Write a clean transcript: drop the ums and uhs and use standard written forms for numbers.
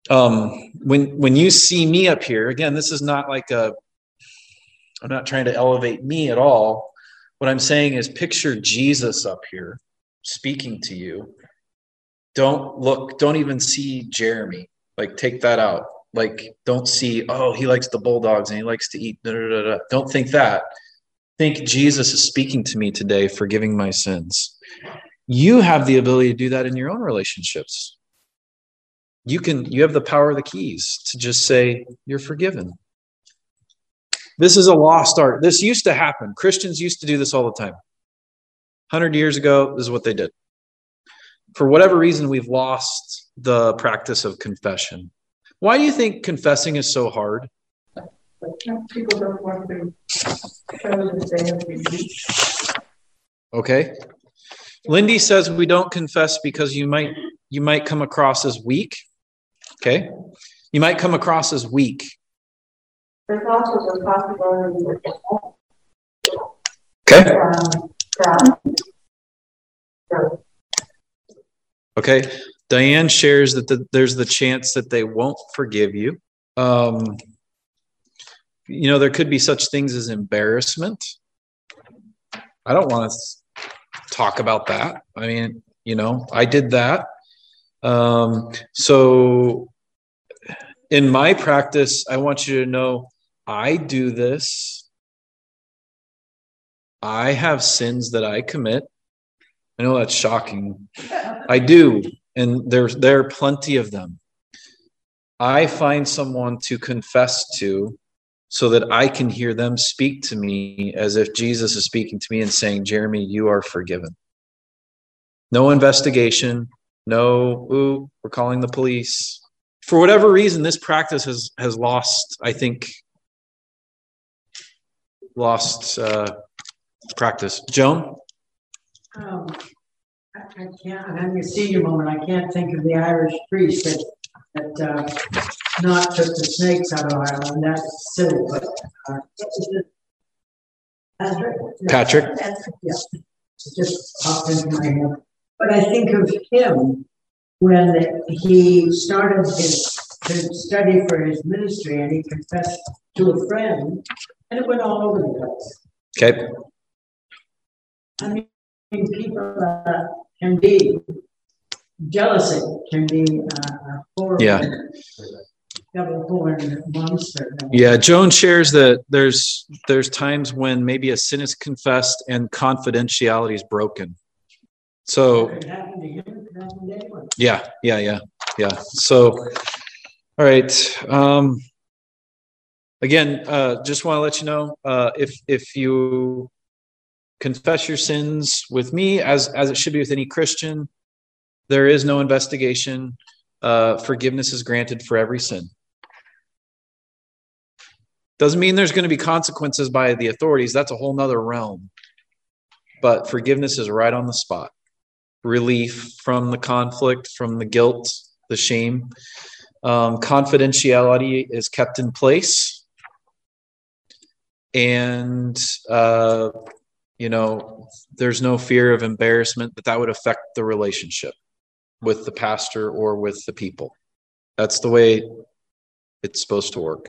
When you see me up here, again, this is not like I'm not trying to elevate me at all. What I'm saying is picture Jesus up here speaking to you. Don't even see Jeremy. Like, take that out. Like, don't see, oh, he likes the Bulldogs and he likes to eat. Da, da, da, da. Don't think that. Think Jesus is speaking to me today, forgiving my sins. You have the ability to do that in your own relationships. You have the power of the keys to just say, you're forgiven. This is a lost art. This used to happen. Christians used to do this all the time. 100 years ago, this is what they did. For whatever reason, we've lost the practice of confession. Why do you think confessing is so hard? People don't want to show that they have been reached. Okay. Lindy says we don't confess because you might come across as weak. Okay. You might come across as weak. There's also the possibility that. Okay. Okay. Diane shares that there's the chance that they won't forgive you. There could be such things as embarrassment. I don't want to talk about that. I mean, I did that. So in my practice, I want you to know I do this. I have sins that I commit. I know that's shocking. I do. And there are plenty of them. I find someone to confess to so that I can hear them speak to me as if Jesus is speaking to me and saying, Jeremy, you are forgiven. No investigation. No, ooh, we're calling the police. For whatever reason, this practice has lost, I think, practice. Joan? I can't, I'm a senior moment. I can't think of the Irish priest that not took the snakes out of Ireland. That's silly, but Patrick? Yeah, it just popped into my head. But I think of him when he started to study for his ministry, and he confessed to a friend, and it went all over the place. Okay. I mean, people can be jealousy, can be horrible. Yeah. Double-horned monster. Yeah, Joan shares that there's times when maybe a sin is confessed and confidentiality is broken. So yeah. So all right. Again, just want to let you know, if you confess your sins with me, as it should be with any Christian, there is no investigation. Forgiveness is granted for every sin. Doesn't mean there's going to be consequences by the authorities. That's a whole nother realm. But forgiveness is right on the spot. Relief from the conflict, from the guilt, the shame. Confidentiality is kept in place. And, there's no fear of embarrassment that would affect the relationship with the pastor or with the people. That's the way it's supposed to work.